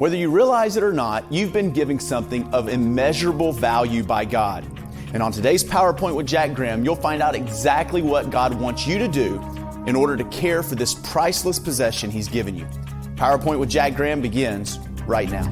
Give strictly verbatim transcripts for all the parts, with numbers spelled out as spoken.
Whether you realize it or not, you've been giving something of immeasurable value by God. And on today's PowerPoint with Jack Graham, you'll find out exactly what God wants you to do in order to care for this priceless possession He's given you. PowerPoint with Jack Graham begins right now.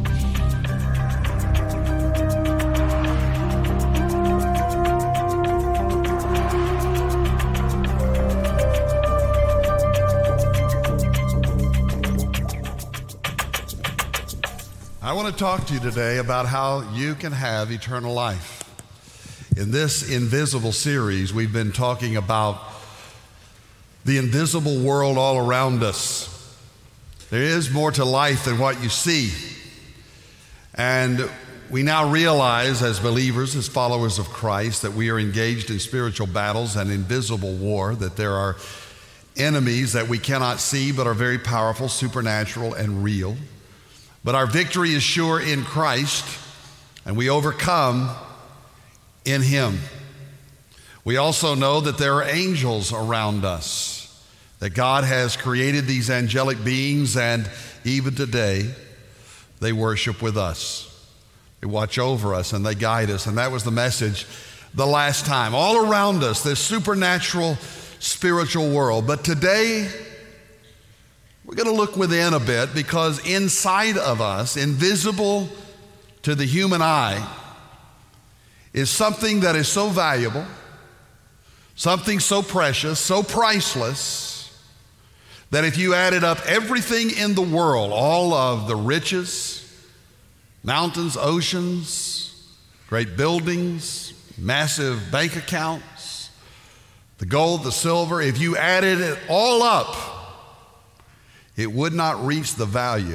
I want to talk to you today about how you can have eternal life. In this invisible series, we've been talking about the invisible world all around us. There is more to life than what you see. And we now realize as believers, as followers of Christ, that we are engaged in spiritual battles and invisible war, that there are enemies that we cannot see but are very powerful, supernatural, and real. But our victory is sure in Christ, and we overcome in Him. We also know that there are angels around us, that God has created these angelic beings, and even today, they worship with us. They watch over us and they guide us, and that was the message the last time. All around us, this supernatural, spiritual world. But today, we're going to look within a bit, because inside of us, invisible to the human eye, is something that is so valuable, something so precious, so priceless, that if you added up everything in the world, all of the riches, mountains, oceans, great buildings, massive bank accounts, the gold, the silver, if you added it all up, it would not reach the value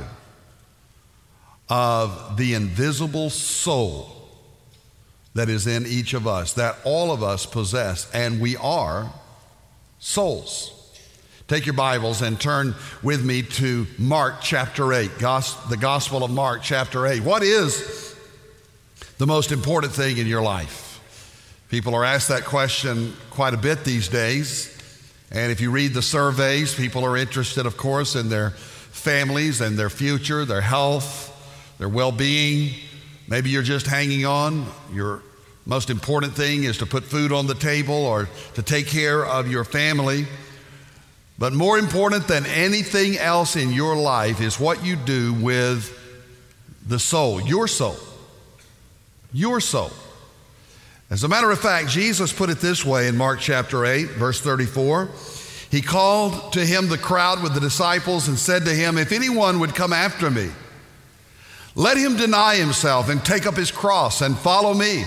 of the invisible soul that is in each of us, that all of us possess, and we are souls. Take your Bibles and turn with me to Mark chapter eight, the Gospel of Mark chapter eight. What is the most important thing in your life? People are asked that question quite a bit these days. And if you read the surveys, people are interested, of course, in their families and their future, their health, their well-being. Maybe you're just hanging on. Your most important thing is to put food on the table or to take care of your family. But more important than anything else in your life is what you do with the soul, your soul, your soul. As a matter of fact, Jesus put it this way in Mark chapter eight, verse thirty-four. He called to him the crowd with the disciples and said to him, "If anyone would come after me, let him deny himself and take up his cross and follow me.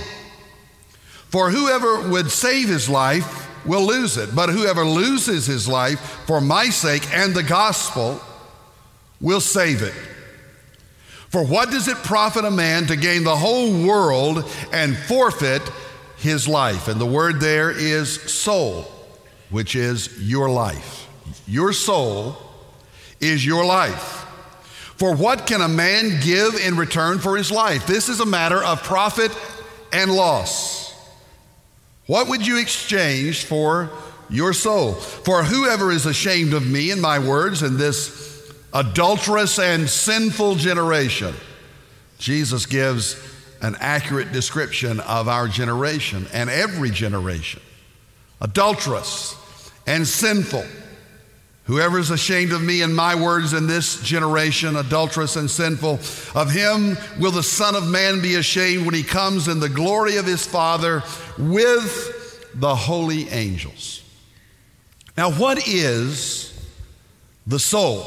For whoever would save his life will lose it, but whoever loses his life for my sake and the gospel will save it. For what does it profit a man to gain the whole world and forfeit his life?" And the word there is soul, which is your life. Your soul is your life. For what can a man give in return for his life? This is a matter of profit and loss. What would you exchange for your soul? For whoever is ashamed of me and my words in this adulterous and sinful generation. Jesus gives an accurate description of our generation and every generation. Adulterous and sinful. Whoever is ashamed of me and my words in this generation, adulterous and sinful, of him will the Son of Man be ashamed when he comes in the glory of his Father with the holy angels. Now, what is the soul?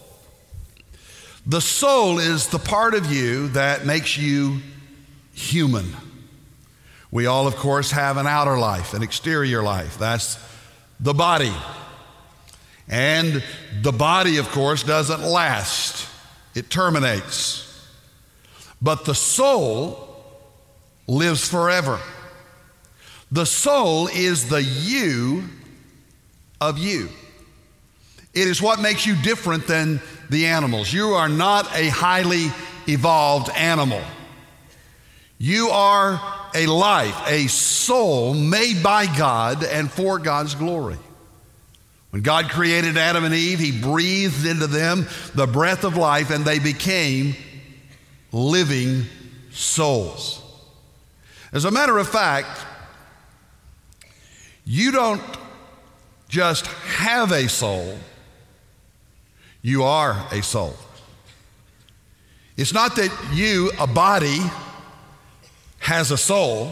The soul is the part of you that makes you human. We all, of course, have an outer life, an exterior life. That's the body. And the body, of course, doesn't last. It terminates. But the soul lives forever. The soul is the you of you. It is what makes you different than the animals. You are not a highly evolved animal. You are a life, a soul made by God and for God's glory. When God created Adam and Eve, he breathed into them the breath of life, and they became living souls. As a matter of fact, you don't just have a soul, you are a soul. It's not that you, a body, has a soul,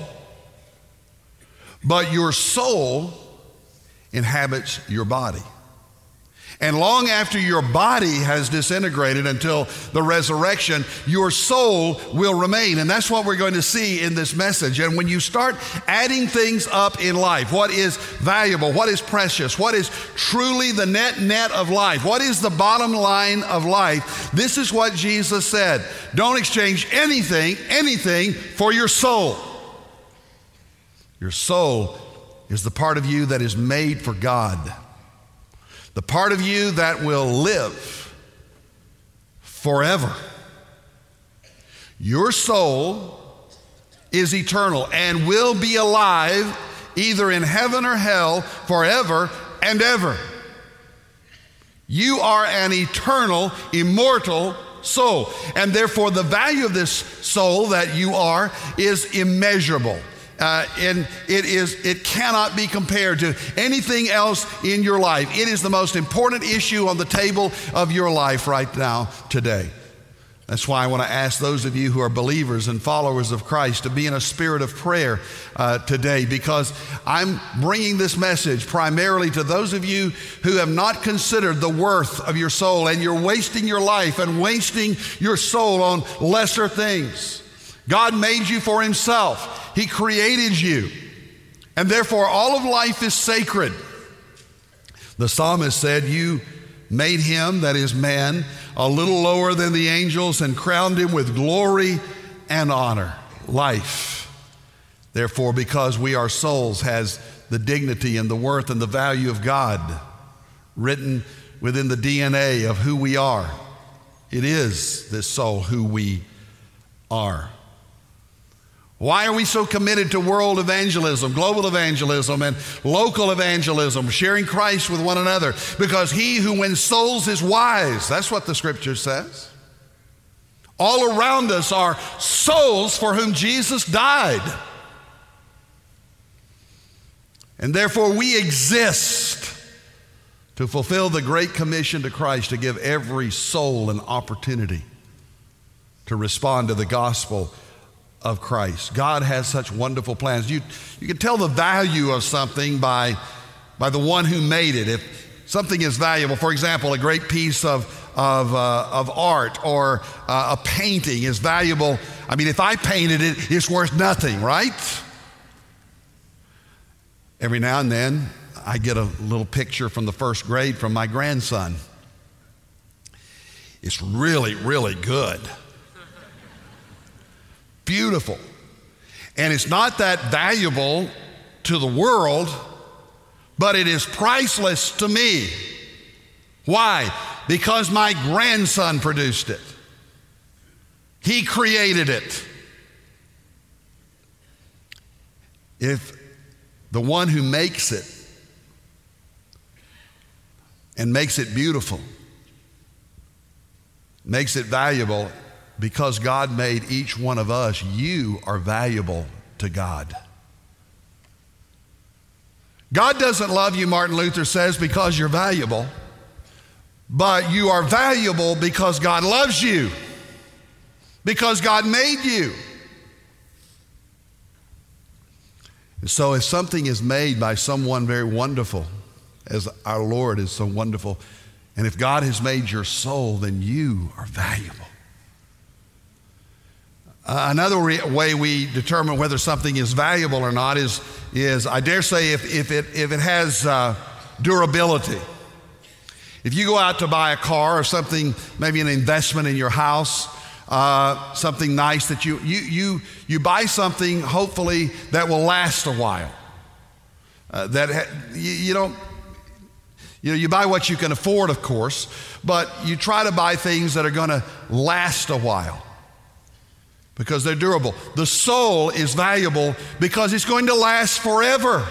but your soul inhabits your body. And long after your body has disintegrated until the resurrection, your soul will remain. And that's what we're going to see in this message. And when you start adding things up in life, what is valuable, what is precious, what is truly the net net of life, what is the bottom line of life, this is what Jesus said. Don't exchange anything, anything for your soul. Your soul is the part of you that is made for God. The part of you that will live forever. Your soul is eternal and will be alive either in heaven or hell forever and ever. You are an eternal, immortal soul, and therefore the value of this soul that you are is immeasurable. Uh, and it is, it cannot be compared to anything else in your life. It is the most important issue on the table of your life right now, today. That's why I want to ask those of you who are believers and followers of Christ to be in a spirit of prayer uh, today, because I'm bringing this message primarily to those of you who have not considered the worth of your soul, and you're wasting your life and wasting your soul on lesser things. God made you for himself. He created you, and therefore all of life is sacred. The psalmist said, you made him, that is man, a little lower than the angels and crowned him with glory and honor. Life, therefore, because we are souls, has the dignity and the worth and the value of God written within the D N A of who we are. It is this soul who we are. Why are we so committed to world evangelism, global evangelism, and local evangelism, sharing Christ with one another? Because he who wins souls is wise. That's what the scripture says. All around us are souls for whom Jesus died. And therefore we exist to fulfill the great commission to Christ to give every soul an opportunity to respond to the gospel of Christ. God has such wonderful plans. You, you can tell the value of something by, by the one who made it. If something is valuable, for example, a great piece of, of, uh, of art or uh, a painting is valuable. I mean, if I painted it, it's worth nothing, right? Every now and then, I get a little picture from the first grade from my grandson. It's really, really good. Beautiful. And it's not that valuable to the world, but it is priceless to me. Why? Because my grandson produced it. He created it. If the one who makes it and makes it beautiful, makes it valuable, because God made each one of us, you are valuable to God. God doesn't love you, Martin Luther says, because you're valuable, but you are valuable because God loves you, because God made you. And so if something is made by someone very wonderful, as our Lord is so wonderful, and if God has made your soul, then you are valuable. Uh, another re- way we determine whether something is valuable or not is, is I dare say, if, if, it, if it has uh, durability. If you go out to buy a car or something, maybe an investment in your house, uh, something nice that you, you, you, you buy something, hopefully, that will last a while. Uh, that ha- you, you don't, you know, you buy what you can afford, of course, but you try to buy things that are going to last a while, because they're durable. The soul is valuable because it's going to last forever.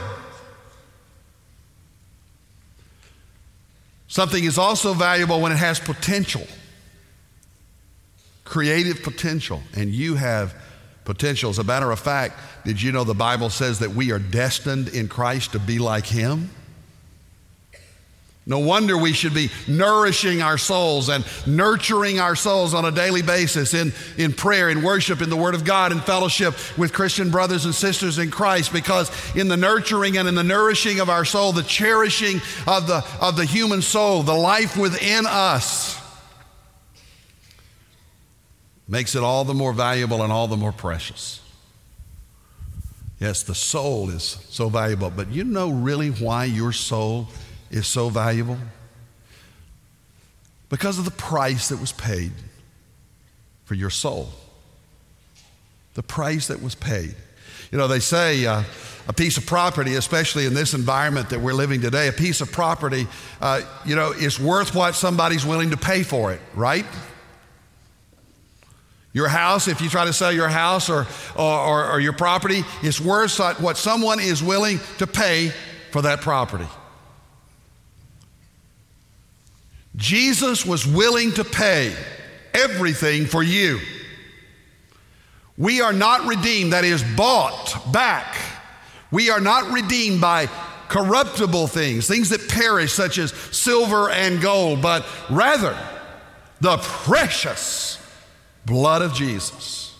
Something is also valuable when it has potential. creative potential, and you have potential. As a matter of fact, did you know the Bible says that we are destined in Christ to be like Him? No wonder we should be nourishing our souls and nurturing our souls on a daily basis in, in prayer, in worship, in the Word of God, in fellowship with Christian brothers and sisters in Christ, because in the nurturing and in the nourishing of our soul, the cherishing of the, of the human soul, the life within us, makes it all the more valuable and all the more precious. Yes, the soul is so valuable, but you know really why your soul is so valuable? Because of the price that was paid for your soul. The price that was paid. You know, they say uh, a piece of property, especially in this environment that we're living today, a piece of property, uh, you know, is worth what somebody's willing to pay for it, right? Your house, if you try to sell your house or, or, or your property, it's worth what someone is willing to pay for that property. Jesus was willing to pay everything for you. We are not redeemed, that is, bought back. We are not redeemed by corruptible things, things that perish, such as silver and gold, but rather the precious blood of Jesus.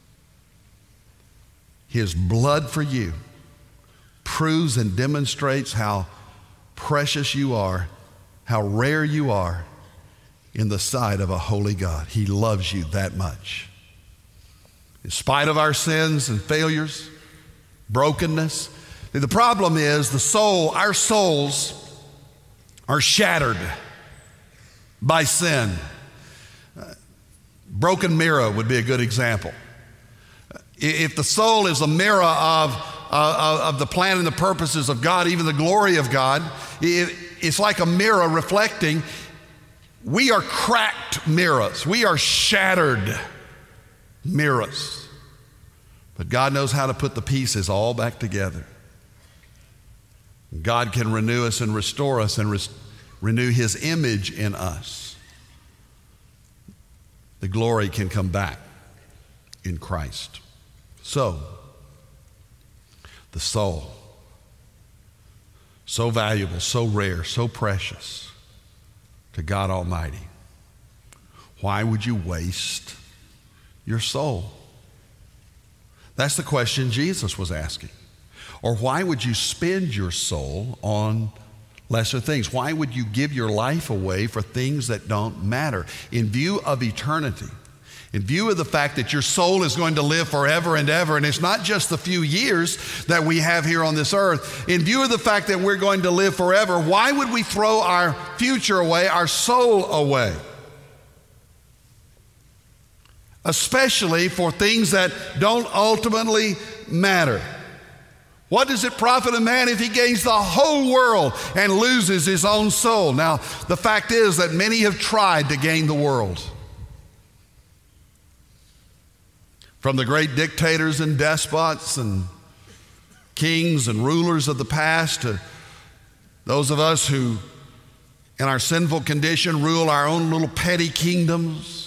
His blood for you proves and demonstrates how precious you are, how rare you are in the sight of a holy God. He loves you that much. In spite of our sins and failures, brokenness, the problem is the soul, our souls are shattered by sin. Uh, broken mirror would be a good example. If the soul is a mirror of, uh, of the plan and the purposes of God, even the glory of God, it, it's like a mirror reflecting. We are cracked mirrors. We are shattered mirrors. But God knows how to put the pieces all back together. God can renew us and restore us and res- renew His image in us. The glory can come back in Christ. So, the soul, so valuable, so rare, so precious to God Almighty. Why would you waste your soul? That's the question Jesus was asking. Or why would you spend your soul on lesser things? Why would you give your life away for things that don't matter? In view of eternity, in view of the fact that your soul is going to live forever and ever, and it's not just the few years that we have here on this earth, in view of the fact that we're going to live forever, why would we throw our future away, our soul away? Especially for things that don't ultimately matter. What does it profit a man if he gains the whole world and loses his own soul? Now, the fact is that many have tried to gain the world. From the great dictators and despots and kings and rulers of the past to those of us who, in our sinful condition, rule our own little petty kingdoms.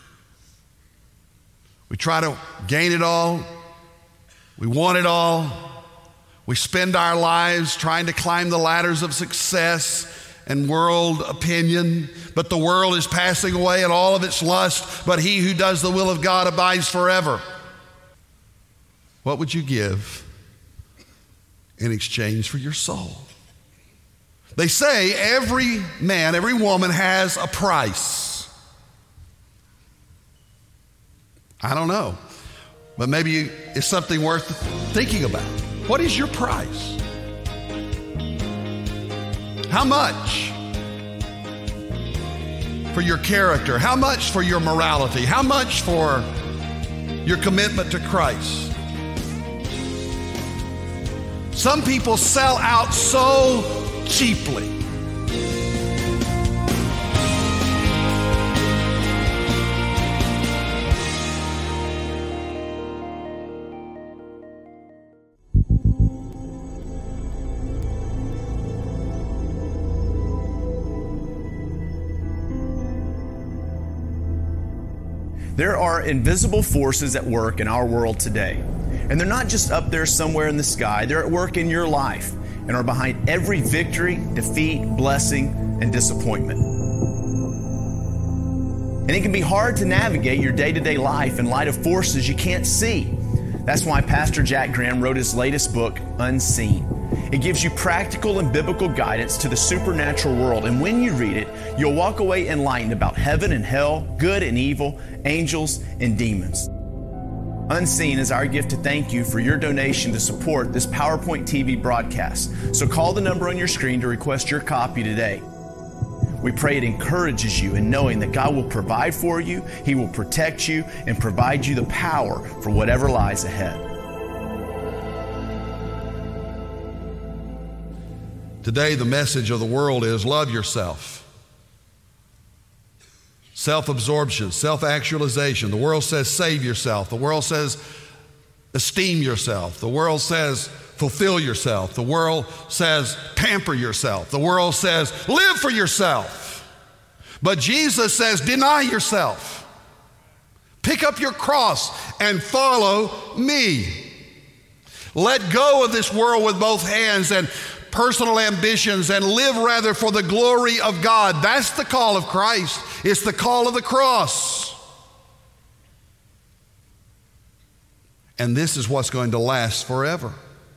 We try to gain it all. We want it all. We spend our lives trying to climb the ladders of success and world opinion, but the world is passing away and all of its lust, but he who does the will of God abides forever. What would you give in exchange for your soul? They say every man, every woman has a price. I don't know, but maybe it's something worth thinking about. What is your price? How much for your character? How much for your morality? How much for your commitment to Christ? Some people sell out so cheaply. There are invisible forces at work in our world today. And they're not just up there somewhere in the sky, they're at work in your life and are behind every victory, defeat, blessing, and disappointment. And it can be hard to navigate your day-to-day life in light of forces you can't see. That's why Pastor Jack Graham wrote his latest book, Unseen. It gives you practical and biblical guidance to the supernatural world, and when you read it, you'll walk away enlightened about heaven and hell, good and evil, angels and demons. Unseen is our gift to thank you for your donation to support this PowerPoint T V broadcast. So call the number on your screen to request your copy today. We pray it encourages you in knowing that God will provide for you, He will protect you, and provide you the power for whatever lies ahead. Today, the message of the world is love yourself. Self-absorption, self-actualization. The world says save yourself. The world says esteem yourself. The world says fulfill yourself. The world says pamper yourself. The world says live for yourself. But Jesus says deny yourself. Pick up your cross and follow me. Let go of this world with both hands and personal ambitions and live rather for the glory of God. That's the call of Christ. It's the call of the cross. And this is what's going to last forever.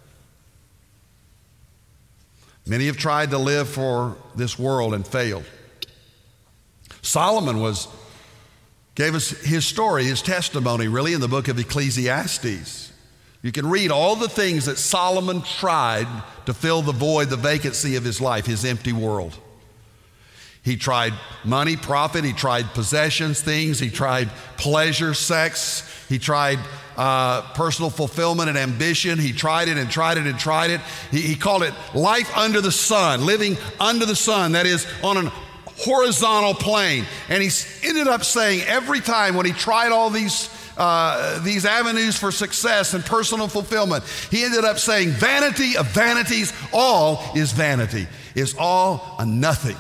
Many have tried to live for this world and failed. Solomon was gave us his story, his testimony, really, in the book of Ecclesiastes. You can read all the things that Solomon tried to fill the void, the vacancy of his life, his empty world. He tried money, profit. He tried possessions, things. He tried pleasure, sex. He tried uh, personal fulfillment and ambition. He tried it and tried it and tried it. He, he called it life under the sun, living under the sun, that is on an horizontal plane. And he ended up saying every time when he tried all these Uh, these avenues for success and personal fulfillment, he ended up saying, vanity of vanities, all is vanity, is all a nothing.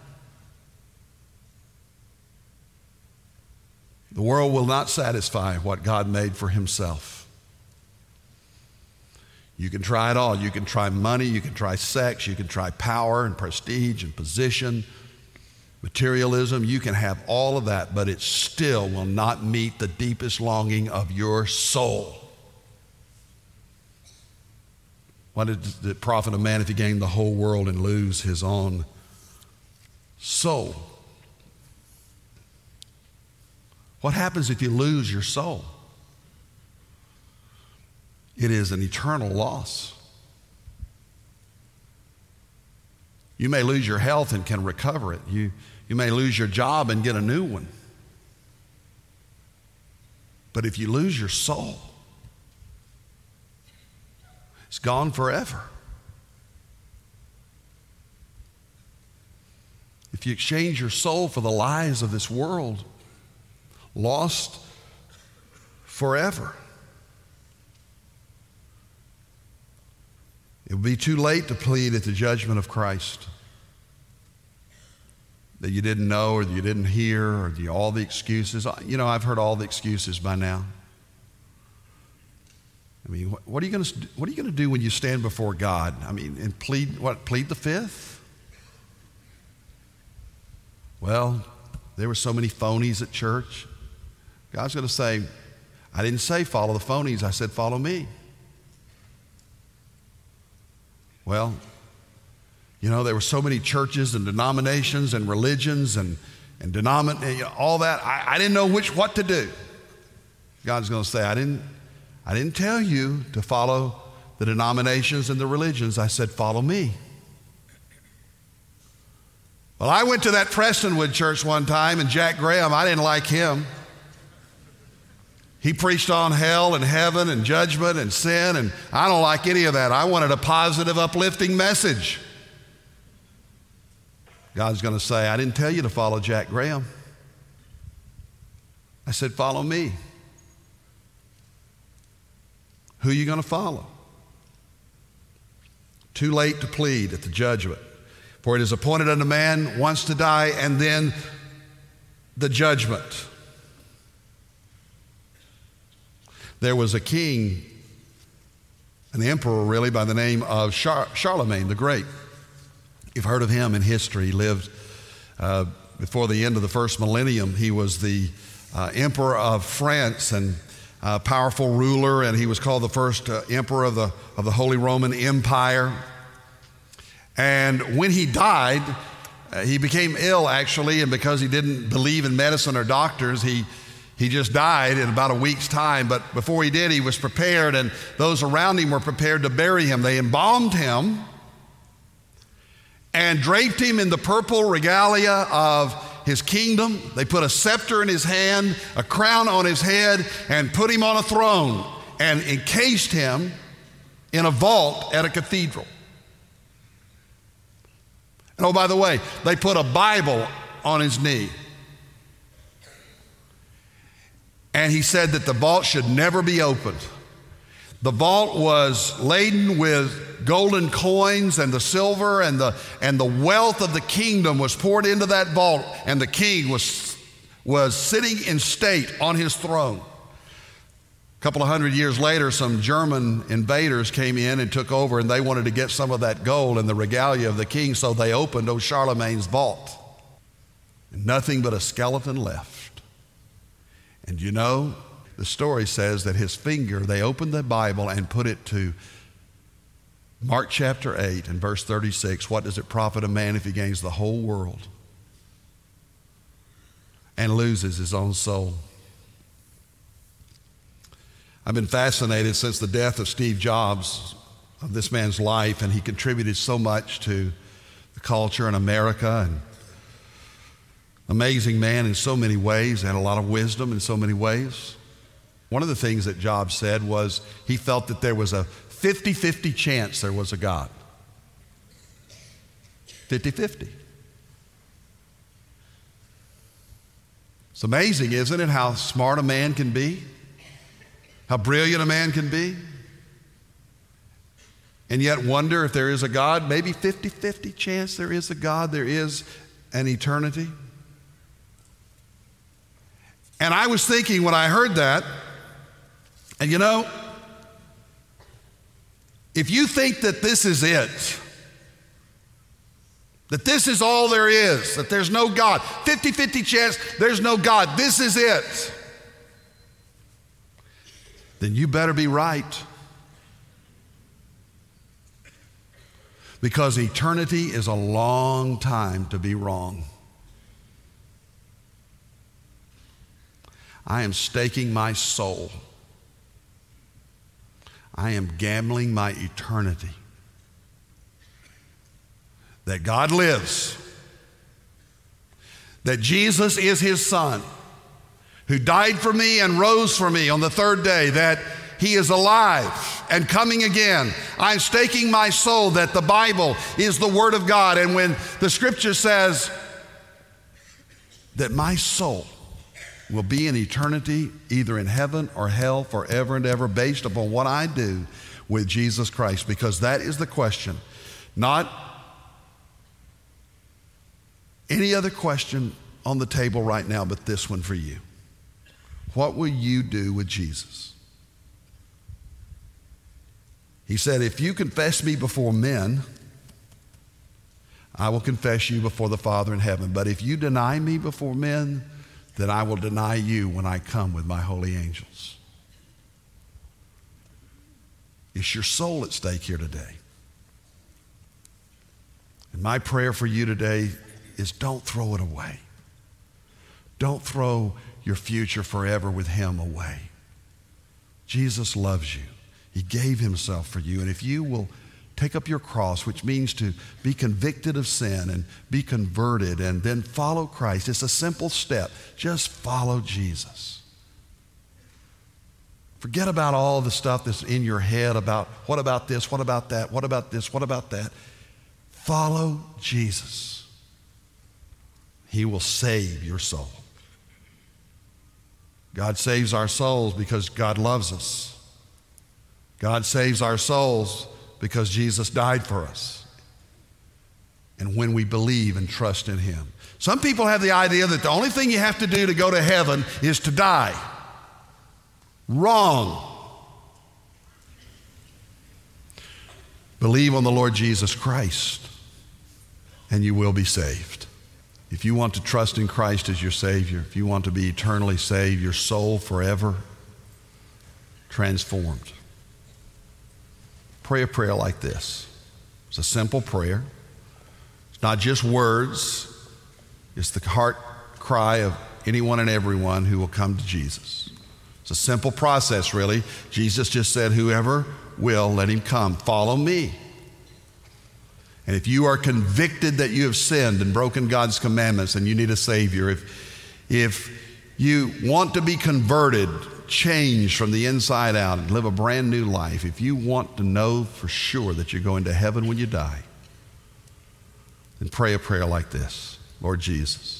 The world will not satisfy what God made for himself. You can try it all. You can try money, you can try sex, you can try power and prestige and position, materialism. You can have all of that, but it still will not meet the deepest longing of your soul. What did it profit a man if he gained the whole world and lose his own soul? What happens if you lose your soul? It is an eternal loss. You may lose your health and can recover it. You, you may lose your job and get a new one. But if you lose your soul, it's gone forever. If you exchange your soul for the lies of this world, lost forever. It will be too late to plead at the judgment of Christ that you didn't know or that you didn't hear or the, all the excuses. You know, I've heard all the excuses by now. I mean, what, what are you going to what are you going to do when you stand before God? I mean, and plead what? Plead the fifth? Well, there were so many phonies at church. God's going to say, I didn't say follow the phonies. I said follow me. Well, you know, there were so many churches and denominations and religions and, and denomin- you know, all that. I, I didn't know which what to do. God's going to say, I didn't, I didn't tell you to follow the denominations and the religions. I said, follow me. Well, I went to that Prestonwood church one time, and Jack Graham, I didn't like him. He preached on hell and heaven and judgment and sin, and I don't like any of that. I wanted a positive, uplifting message. God's going to say, I didn't tell you to follow Jack Graham. I said, follow me. Who are you going to follow? Too late to plead at the judgment. For it is appointed unto man once to die, and then the judgment. There was a king, an emperor really, by the name of Char- Charlemagne the Great. You've heard of him in history. He lived uh, before the end of the first millennium. He was the uh, emperor of France and a powerful ruler, and he was called the first uh, emperor of the, of the Holy Roman Empire. And when he died, uh, he became ill actually, and because he didn't believe in medicine or doctors, he He just died in about a week's time. But before he did, he was prepared, and those around him were prepared to bury him. They embalmed him and draped him in the purple regalia of his kingdom. They put a scepter in his hand, a crown on his head, and put him on a throne and encased him in a vault at a cathedral. And oh, by the way, they put a Bible on his knee. And he said that the vault should never be opened. The vault was laden with golden coins, and the silver and the, and the wealth of the kingdom was poured into that vault, and the king was, was sitting in state on his throne. A couple of hundred years later, some German invaders came in and took over, and they wanted to get some of that gold and the regalia of the king, so they opened old Charlemagne's vault. And nothing but a skeleton left. And you know, the story says that his finger, they opened the Bible and put it to Mark chapter eight and verse thirty-six. What does it profit a man if he gains the whole world and loses his own soul? I've been fascinated since the death of Steve Jobs of this man's life, and he contributed so much to the culture in America, and amazing man in so many ways, had a lot of wisdom in so many ways. One of the things that Jobs said was he felt that there was a fifty-fifty chance there was a God. fifty-fifty. It's amazing, isn't it, how smart a man can be? How brilliant a man can be? And yet wonder if there is a God. Maybe fifty-fifty chance there is a God, there is an eternity. And I was thinking when I heard that, and you know, if you think that this is it, that this is all there is, that there's no God, fifty-fifty chance there's no God, this is it, then you better be right. Because eternity is a long time to be wrong. I am staking my soul. I am gambling my eternity that God lives, that Jesus is his son, who died for me and rose for me on the third day, that he is alive and coming again. I'm staking my soul that the Bible is the Word of God. And when the Scripture says that my soul will be in eternity, either in heaven or hell forever and ever, based upon what I do with Jesus Christ, because that is the question. Not any other question on the table right now, but this one for you. What will you do with Jesus? He said, if you confess me before men, I will confess you before the Father in heaven. But if you deny me before men, then I will deny you when I come with my holy angels. It's your soul at stake here today. And my prayer for you today is don't throw it away. Don't throw your future forever with him away. Jesus loves you. He gave himself for you. And if you will take up your cross, which means to be convicted of sin and be converted and then follow Christ. It's a simple step. Just follow Jesus. Forget about all the stuff that's in your head about what about this, what about that, what about this, what about that. Follow Jesus. He will save your soul. God saves our souls because God loves us. God saves our souls because Jesus died for us. And when we believe and trust in him. Some people have the idea that the only thing you have to do to go to heaven is to die. Wrong. Believe on the Lord Jesus Christ, and you will be saved. If you want to trust in Christ as your Savior, if you want to be eternally saved, your soul forever transformed, pray a prayer like this. It's a simple prayer. It's not just words. It's the heart cry of anyone and everyone who will come to Jesus. It's a simple process, really. Jesus just said, whoever will, let him come. Follow me. And if you are convicted that you have sinned and broken God's commandments and you need a Savior, if, if you want to be converted, changed from the inside out and live a brand new life, if you want to know for sure that you're going to heaven when you die, then pray a prayer like this. Lord Jesus,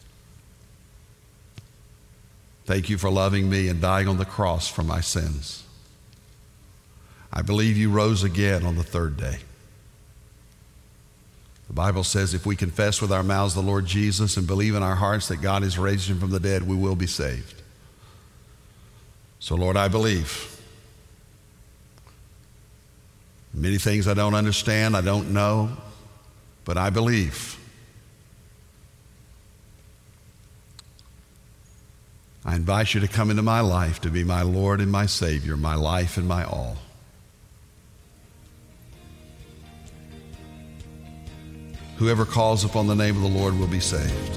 thank you for loving me and dying on the cross for my sins. I believe you rose again on the third day. The Bible says if we confess with our mouths the Lord Jesus and believe in our hearts that God has raised him from the dead, we will be saved. So, Lord, I believe. Many things I don't understand, I don't know, but I believe. I invite you to come into my life to be my Lord and my Savior, my life and my all. Whoever calls upon the name of the Lord will be saved.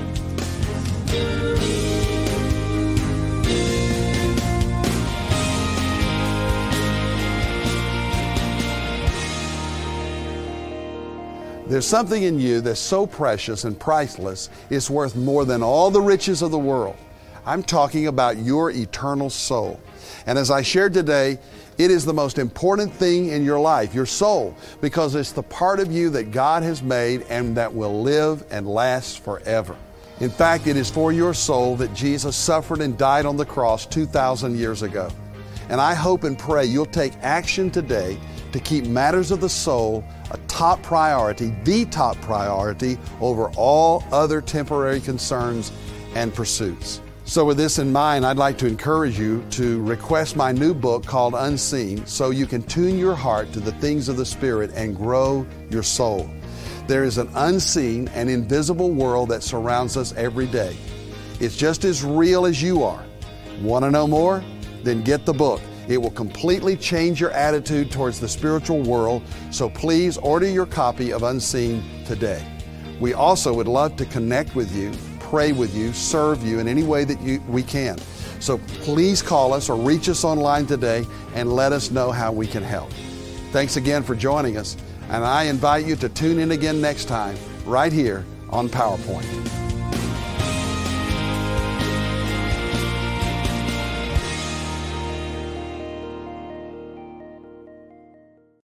There's something in you that's so precious and priceless, it's worth more than all the riches of the world. I'm talking about your eternal soul. And as I shared today, it is the most important thing in your life, your soul, because it's the part of you that God has made and that will live and last forever. In fact, it is for your soul that Jesus suffered and died on the cross two thousand years ago. And I hope and pray you'll take action today to keep matters of the soul a top priority, the top priority over all other temporary concerns and pursuits. So with this in mind, I'd like to encourage you to request my new book called Unseen so you can tune your heart to the things of the Spirit and grow your soul. There is an unseen and invisible world that surrounds us every day. It's just as real as you are. Want to know more? Then get the book. It will completely change your attitude towards the spiritual world, so please order your copy of Unseen today. We also would love to connect with you, pray with you, serve you in any way that you, we can. So please call us or reach us online today and let us know how we can help. Thanks again for joining us, and I invite you to tune in again next time right here on PowerPoint.